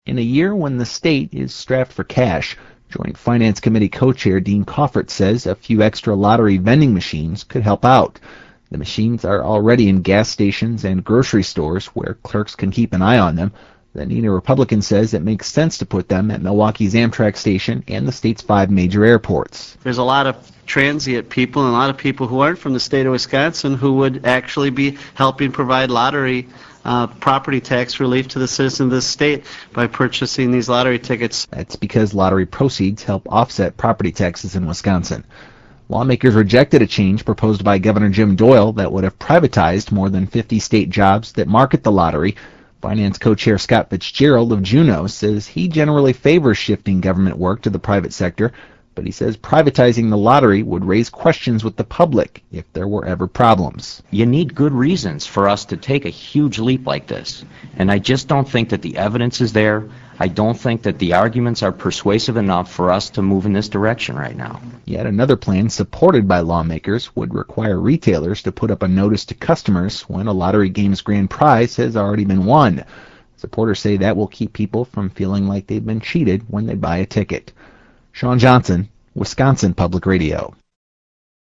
In a year when the state is strapped for cash, Joint Finance Committee co-chair Dean Coffert says a few extra lottery vending machines could help out. The machines are already in gas stations and grocery stores where clerks can keep an eye on them. The Neenah Republican says it makes sense to put them at Milwaukee's Amtrak station and the state's 5 major airports. There's a lot of transient people and a lot of people who aren't from the state of Wisconsin who would actually be helping provide lottery property tax relief to the citizens of this state by purchasing these lottery tickets. That's because lottery proceeds help offset property taxes in Wisconsin. Lawmakers rejected a change proposed by Governor Jim Doyle that would have privatized more than 50 state jobs that market the lottery. Finance co-chair Scott Fitzgerald of Juneau says he generally favors shifting government work to the private sector, but he says privatizing the lottery would raise questions with the public if there were ever problems. You need good reasons for us to take a huge leap like this, and I just don't think that the evidence is there. I don't think that the arguments are persuasive enough for us to move in this direction right now. Yet another plan supported by lawmakers would require retailers to put up a notice to customers when a lottery game's grand prize has already been won. Supporters say that will keep people from feeling like they've been cheated when they buy a ticket. Sean Johnson, Wisconsin Public Radio.